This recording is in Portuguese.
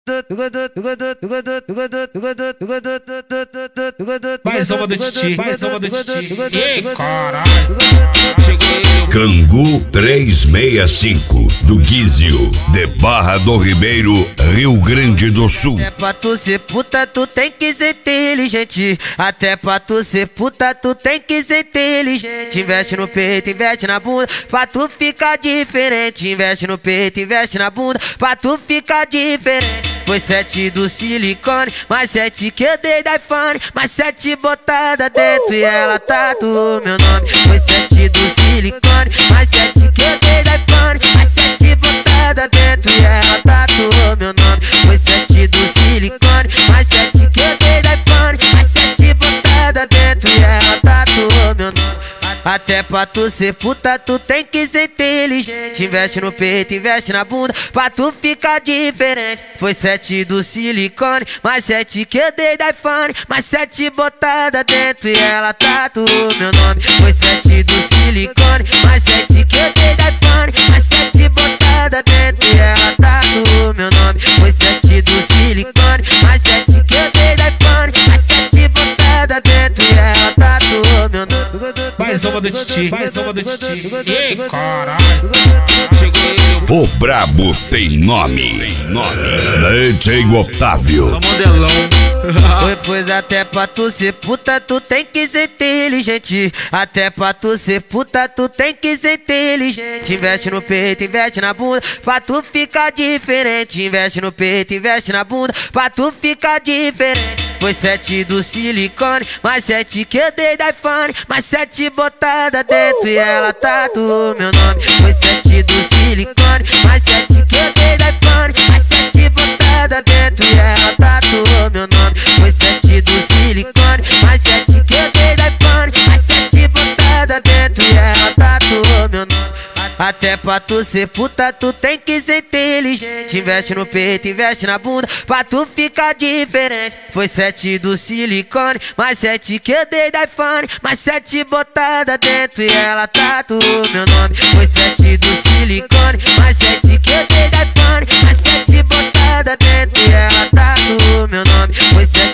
Mais uma do Titi, mais uma do Titi. Ei, caralho, cheguei eu. Cangu 365 do Guizio, de Barra do Ribeiro, Rio Grande do Sul. Até pra tu ser puta, tu tem que ser inteligente. Até pra tu ser puta, tu tem que ser inteligente. Investe no peito, investe na bunda, pra tu ficar diferente. Investe no peito, investe na bunda, pra tu ficar diferente. Foi 7 do silicone, mais 7 que eu dei da iPhone, mais 7 botada dentro e ela tatuou meu nome. Foi 7 do silicone, mais 7 que eu dei da iPhone, mais 7 botada dentro e ela tatuou meu nome. Foi 7 do silicone, mais 7 que eu dei da iPhone, mais 7 botada dentro e ela tatuou meu nome. Até pra tu ser puta, tu tem que ser inteligente. Investe no peito, investe na bunda, pra tu ficar diferente. Foi 7 do silicone, mais 7 que eu dei da iPhone, mais 7 botada dentro e ela tatuou meu nome. Foi 7 do silicone, mais 7 que eu dei da iPhone, mais 7 botada dentro e ela tatuou meu nome. Foi 7 do silicone, mais 7 que eu dei da iPhone, mais 7 botada dentro e ela tatuou meu nome. Mais uma do Titi, mais uma do Titi. Ei, caralho, cheguei eu. O brabo tem nome. DJ Otávio. Modelão. Pois até pra tu ser puta, tu tem que ser inteligente. Até pra tu ser puta, tu tem que ser inteligente. Investe no peito, investe na bunda, pra tu ficar diferente. Investe no peito, investe na bunda, pra tu ficar diferente. Foi 7 do silicone, mais 7 que eu dei da iPhone, mais 7 botada dentro e ela tatuou meu nome. Foi 7 do silicone, mais 7 que eu dei da iPhone, mais 7 botada dentro e ela tatuou meu nome. Foi 7 do silicone, mais 7 que eu dei da iPhone, mais 7 botada dentro e ela tatuou meu nome. Até pra tu ser puta, tu tem que ser inteligente. Investe no peito, investe na bunda, pra tu ficar diferente. Foi 7 do silicone, mais 7 que eu dei da iPhone, mais 7 botada dentro e ela tatuou meu nome. Foi 7 do silicone, mais 7 que eu dei da iPhone, mais 7 botada dentro e ela tatuou meu nome. Foi 7